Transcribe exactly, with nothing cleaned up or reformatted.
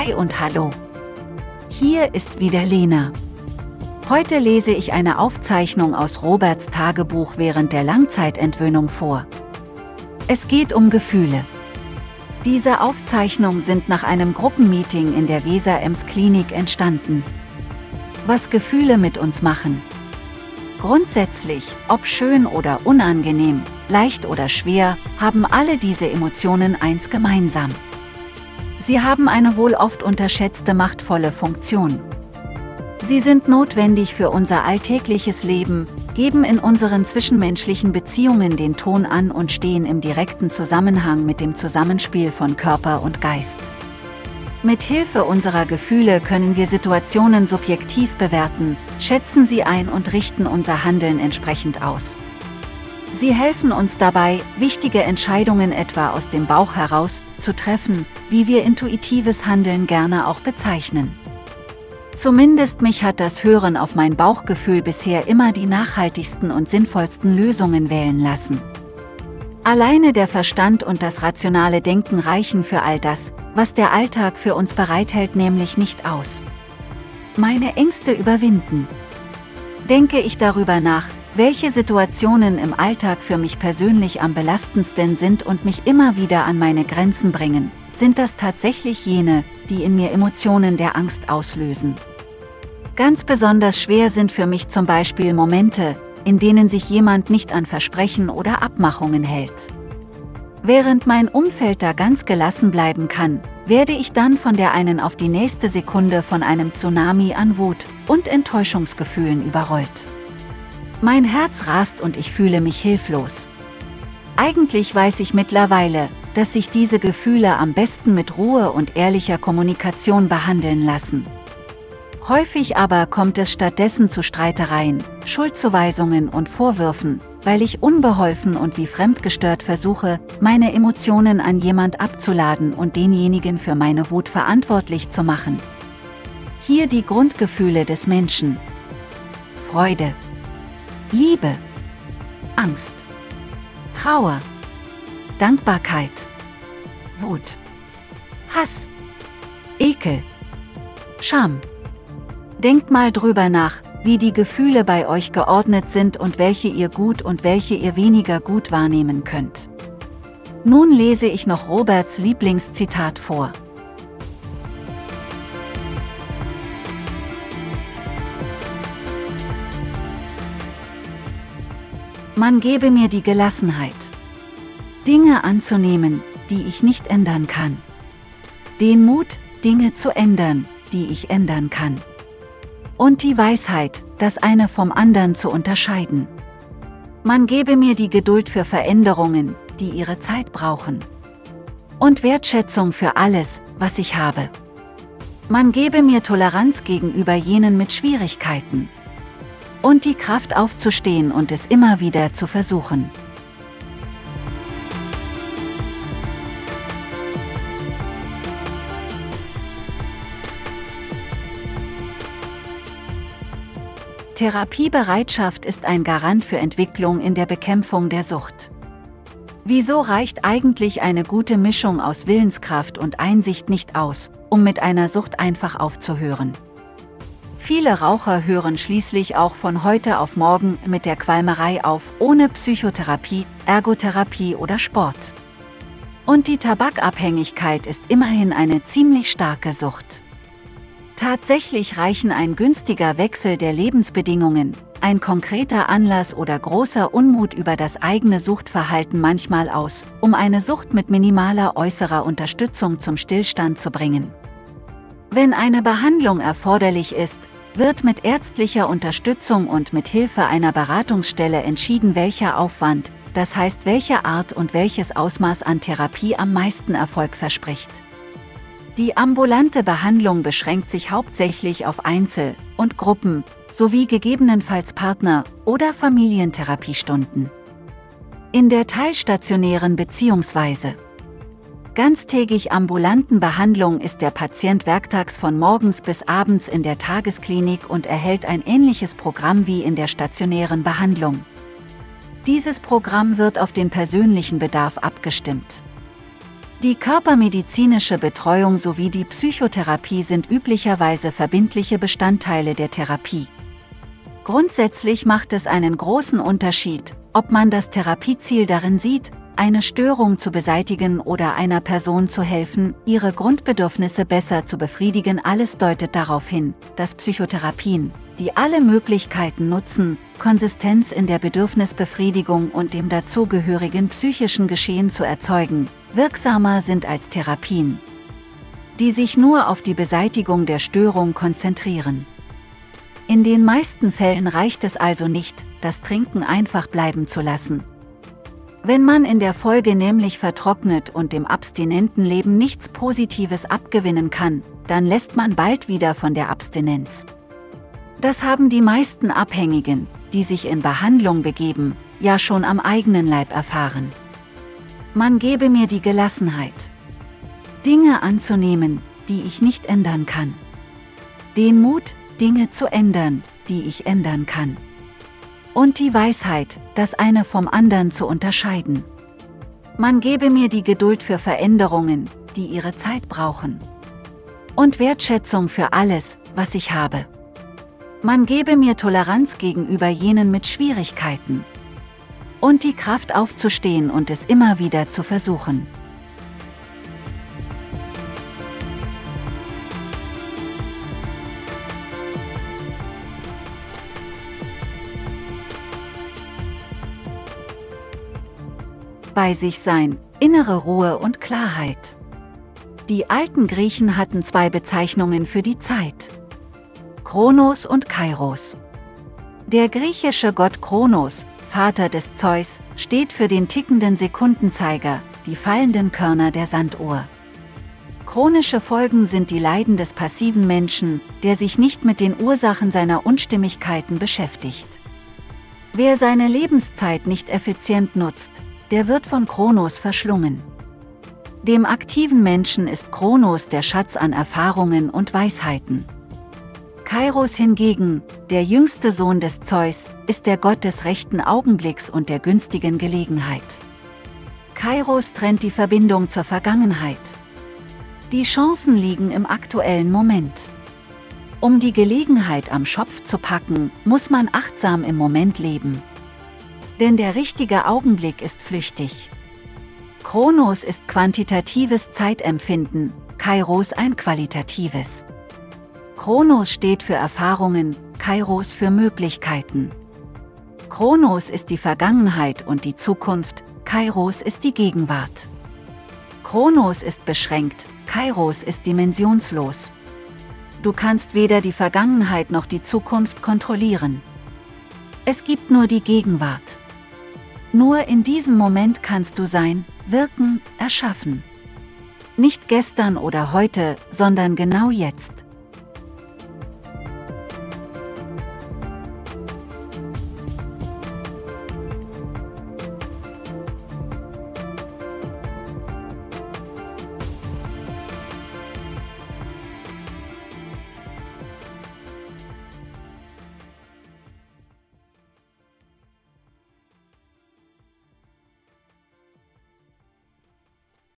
Hi und hallo. Hier ist wieder Lena. Heute lese ich eine Aufzeichnung aus Roberts Tagebuch während der Langzeitentwöhnung vor. Es geht um Gefühle. Diese Aufzeichnungen sind nach einem Gruppenmeeting in der Weser-Ems-Klinik entstanden. Was Gefühle mit uns machen. Grundsätzlich, ob schön oder unangenehm, leicht oder schwer, haben alle diese Emotionen eins gemeinsam. Sie haben eine wohl oft unterschätzte machtvolle Funktion. Sie sind notwendig für unser alltägliches Leben, geben in unseren zwischenmenschlichen Beziehungen den Ton an und stehen im direkten Zusammenhang mit dem Zusammenspiel von Körper und Geist. Mit Hilfe unserer Gefühle können wir Situationen subjektiv bewerten, schätzen sie ein und richten unser Handeln entsprechend aus. Sie helfen uns dabei, wichtige Entscheidungen etwa aus dem Bauch heraus zu treffen, wie wir intuitives Handeln gerne auch bezeichnen. Zumindest mich hat das Hören auf mein Bauchgefühl bisher immer die nachhaltigsten und sinnvollsten Lösungen wählen lassen. Alleine der Verstand und das rationale Denken reichen für all das, was der Alltag für uns bereithält, nämlich nicht aus. Meine Ängste überwinden. Denke ich darüber nach, welche Situationen im Alltag für mich persönlich am belastendsten sind und mich immer wieder an meine Grenzen bringen, sind das tatsächlich jene, die in mir Emotionen der Angst auslösen. Ganz besonders schwer sind für mich zum Beispiel Momente, in denen sich jemand nicht an Versprechen oder Abmachungen hält. Während mein Umfeld da ganz gelassen bleiben kann, werde ich dann von der einen auf die nächste Sekunde von einem Tsunami an Wut und Enttäuschungsgefühlen überrollt. Mein Herz rast und ich fühle mich hilflos. Eigentlich weiß ich mittlerweile, dass sich diese Gefühle am besten mit Ruhe und ehrlicher Kommunikation behandeln lassen. Häufig aber kommt es stattdessen zu Streitereien, Schuldzuweisungen und Vorwürfen, weil ich unbeholfen und wie fremdgestört versuche, meine Emotionen an jemand abzuladen und denjenigen für meine Wut verantwortlich zu machen. Hier die Grundgefühle des Menschen: Freude, Liebe, Angst, Trauer, Dankbarkeit, Wut, Hass, Ekel, Scham. Denkt mal drüber nach, wie die Gefühle bei euch geordnet sind und welche ihr gut und welche ihr weniger gut wahrnehmen könnt. Nun lese ich noch Roberts Lieblingszitat vor. Man gebe mir die Gelassenheit, Dinge anzunehmen, die ich nicht ändern kann. Den Mut, Dinge zu ändern, die ich ändern kann. Und die Weisheit, das eine vom anderen zu unterscheiden. Man gebe mir die Geduld für Veränderungen, die ihre Zeit brauchen. Und Wertschätzung für alles, was ich habe. Man gebe mir Toleranz gegenüber jenen mit Schwierigkeiten. Und die Kraft aufzustehen und es immer wieder zu versuchen. Therapiebereitschaft ist ein Garant für Entwicklung in der Bekämpfung der Sucht. Wieso reicht eigentlich eine gute Mischung aus Willenskraft und Einsicht nicht aus, um mit einer Sucht einfach aufzuhören? Viele Raucher hören schließlich auch von heute auf morgen mit der Qualmerei auf, ohne Psychotherapie, Ergotherapie oder Sport. Und die Tabakabhängigkeit ist immerhin eine ziemlich starke Sucht. Tatsächlich reichen ein günstiger Wechsel der Lebensbedingungen, ein konkreter Anlass oder großer Unmut über das eigene Suchtverhalten manchmal aus, um eine Sucht mit minimaler äußerer Unterstützung zum Stillstand zu bringen. Wenn eine Behandlung erforderlich ist, wird mit ärztlicher Unterstützung und mit Hilfe einer Beratungsstelle entschieden, welcher Aufwand, das heißt welche Art und welches Ausmaß an Therapie am meisten Erfolg verspricht. Die ambulante Behandlung beschränkt sich hauptsächlich auf Einzel- und Gruppen- sowie gegebenenfalls Partner- oder Familientherapiestunden. In der teilstationären bzw. ganztägig ambulanten Behandlung ist der Patient werktags von morgens bis abends in der Tagesklinik und erhält ein ähnliches Programm wie in der stationären Behandlung. Dieses Programm wird auf den persönlichen Bedarf abgestimmt. Die körpermedizinische Betreuung sowie die Psychotherapie sind üblicherweise verbindliche Bestandteile der Therapie. Grundsätzlich macht es einen großen Unterschied, ob man das Therapieziel darin sieht, eine Störung zu beseitigen oder einer Person zu helfen, ihre Grundbedürfnisse besser zu befriedigen. Alles deutet darauf hin, dass Psychotherapien, die alle Möglichkeiten nutzen, Konsistenz in der Bedürfnisbefriedigung und dem dazugehörigen psychischen Geschehen zu erzeugen, wirksamer sind als Therapien, die sich nur auf die Beseitigung der Störung konzentrieren. In den meisten Fällen reicht es also nicht, das Trinken einfach bleiben zu lassen. Wenn man in der Folge nämlich vertrocknet und dem abstinenten Leben nichts Positives abgewinnen kann, dann lässt man bald wieder von der Abstinenz. Das haben die meisten Abhängigen, die sich in Behandlung begeben, ja schon am eigenen Leib erfahren. Man gebe mir die Gelassenheit, Dinge anzunehmen, die ich nicht ändern kann. Den Mut, Dinge zu ändern, die ich ändern kann. Und die Weisheit, das eine vom anderen zu unterscheiden. Man gebe mir die Geduld für Veränderungen, die ihre Zeit brauchen. Und Wertschätzung für alles, was ich habe. Man gebe mir Toleranz gegenüber jenen mit Schwierigkeiten. Und die Kraft aufzustehen und es immer wieder zu versuchen. Bei sich sein, innere Ruhe und Klarheit. Die alten Griechen hatten zwei Bezeichnungen für die Zeit: Kronos und Kairos. Der griechische Gott Kronos, Vater des Zeus, steht für den tickenden Sekundenzeiger, die fallenden Körner der Sanduhr. Chronische Folgen sind die Leiden des passiven Menschen, der sich nicht mit den Ursachen seiner Unstimmigkeiten beschäftigt. Wer seine Lebenszeit nicht effizient nutzt, der wird von Kronos verschlungen. Dem aktiven Menschen ist Kronos der Schatz an Erfahrungen und Weisheiten. Kairos hingegen, der jüngste Sohn des Zeus, ist der Gott des rechten Augenblicks und der günstigen Gelegenheit. Kairos trennt die Verbindung zur Vergangenheit. Die Chancen liegen im aktuellen Moment. Um die Gelegenheit am Schopf zu packen, muss man achtsam im Moment leben. Denn der richtige Augenblick ist flüchtig. Kronos ist quantitatives Zeitempfinden, Kairos ein qualitatives. Kronos steht für Erfahrungen, Kairos für Möglichkeiten. Kronos ist die Vergangenheit und die Zukunft, Kairos ist die Gegenwart. Kronos ist beschränkt, Kairos ist dimensionslos. Du kannst weder die Vergangenheit noch die Zukunft kontrollieren. Es gibt nur die Gegenwart. Nur in diesem Moment kannst du sein, wirken, erschaffen. Nicht gestern oder heute, sondern genau jetzt.